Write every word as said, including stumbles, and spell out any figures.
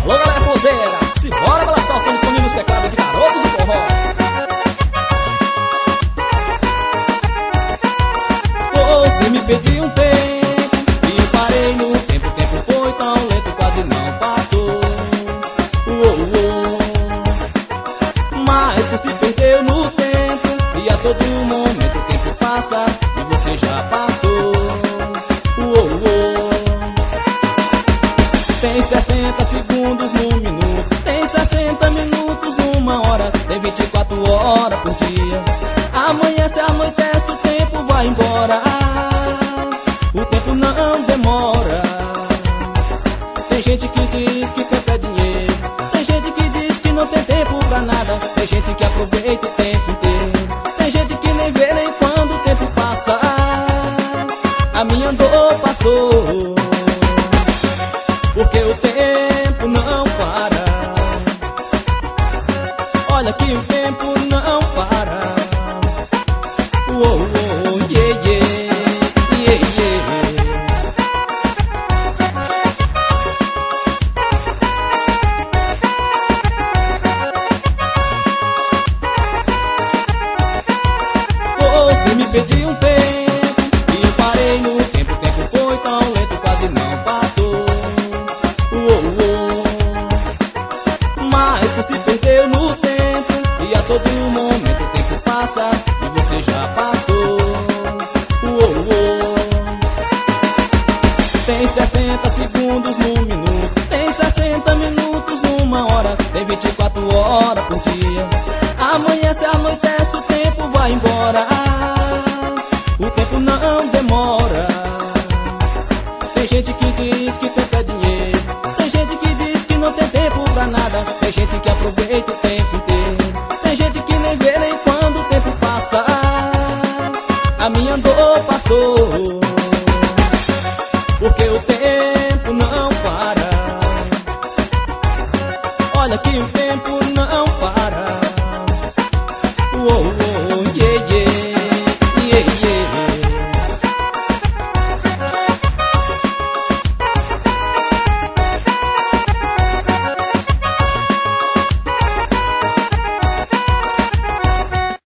Alô, galera forrozeira, se bora balançar o som comigo nos teclados e garotos do forró. Você me pediu um tempo e eu parei no tempo. O tempo foi tão lento, quase não passou. Uou, uou. Mas tu se perdeu no tempo e a todo momento o tempo passa e você já passou. Uou, uou. Tem sessenta segundos num minuto, tem sessenta minutos numa hora, tem vinte e quatro horas por dia. Amanhece, anoitece, o tempo vai embora. O tempo não demora. Tem gente que diz que tempo é dinheiro, tem gente que diz que não tem tempo pra nada, tem gente que aproveita o tempo inteiro, tem gente que nem vê nem quando o tempo passa. A minha dor passou, porque o tempo não para. Olha que o tempo não para. Uou, uou, yeah, yeah, yeah, yeah. Você me pediu um tempo e eu parei no tempo. O tempo foi tão lento, quase não passou. Uou, uou. Mas tu se perdeu no tempo e a todo momento o tempo passa e você já passou. Uou, uou. Tem sessenta segundos num minuto, tem sessenta minutos numa hora, tem vinte e quatro horas por dia. Amanhece, anoitece, o tempo vai embora. O tempo não demora. Tem gente que diz que tempo é dinheiro, tem gente que diz que não tem tempo pra nada, tem gente que aproveita o tempo inteiro, tem gente que nem vê nem quando o tempo passa. A minha dor passou, porque o tempo não para. Olha que o tempo não para. Uou, uou.